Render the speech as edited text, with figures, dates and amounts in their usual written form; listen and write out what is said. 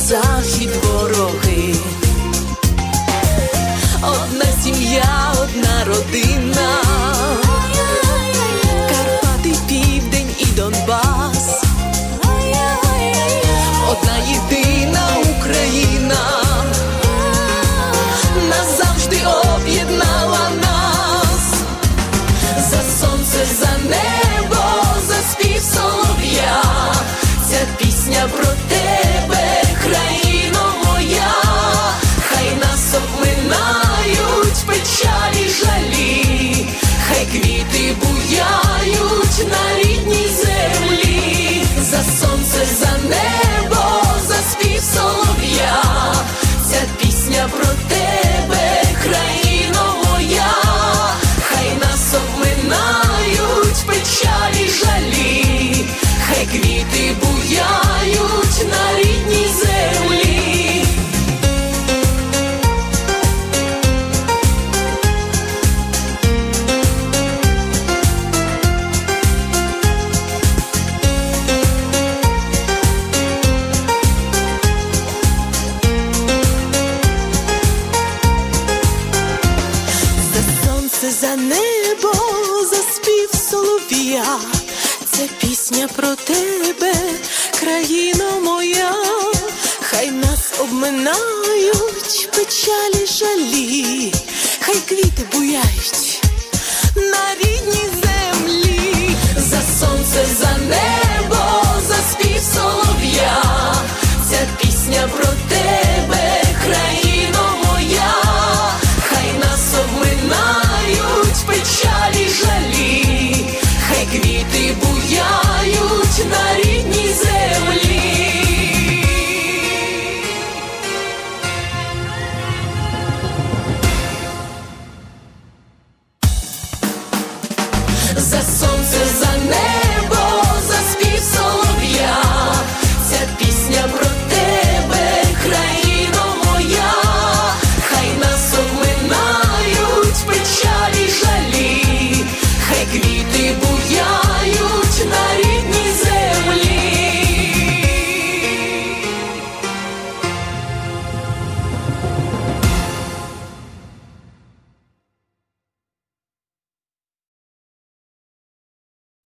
захід вороги. Одна сім'я, одна родина, Карпати, Південь і Донбас. Одна єдина Україна назавжди об'єднала нас. За сонце, за небо, за спів солов'я, ця пісня про тебе, країно моя. Хай нас обминають печалі, жалі, хай квіти буяють на рідній землі. За сонце, за небо, за спів солов'я, ця пісня про тебе, країно моя. Хай нас обминають печалі, жалі, хай квіти буяють на рідній землі. За небо, за спів солов'я, це пісня про тебе, країно моя. Хай нас обминають